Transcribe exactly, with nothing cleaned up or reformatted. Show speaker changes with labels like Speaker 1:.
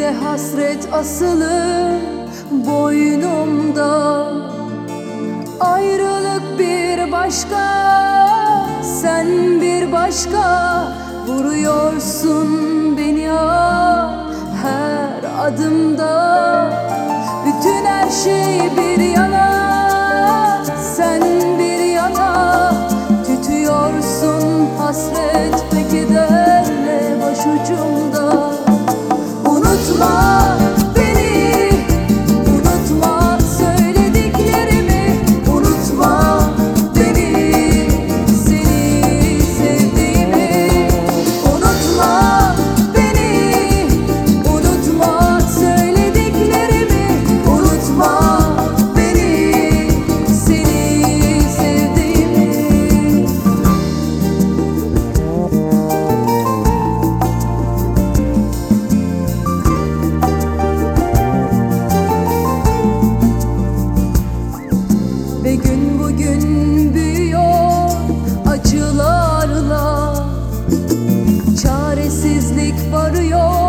Speaker 1: de hasret asılı boynumda. Ayrılık bir başka, sen bir başka. Vuruyorsun beni ah her adımda. Bütün her şey bir yana, sen bir yana. Tütüyorsun hasret ve kederle başucumda. Unutma beni, unutma söylediklerimi. Unutma beni, seni sevdiğimi. Unutma beni, unutma söylediklerimi. Unutma beni, seni sevdiğimi. Ve gün bugün büyüyor acılarla. Çaresizlik varıyor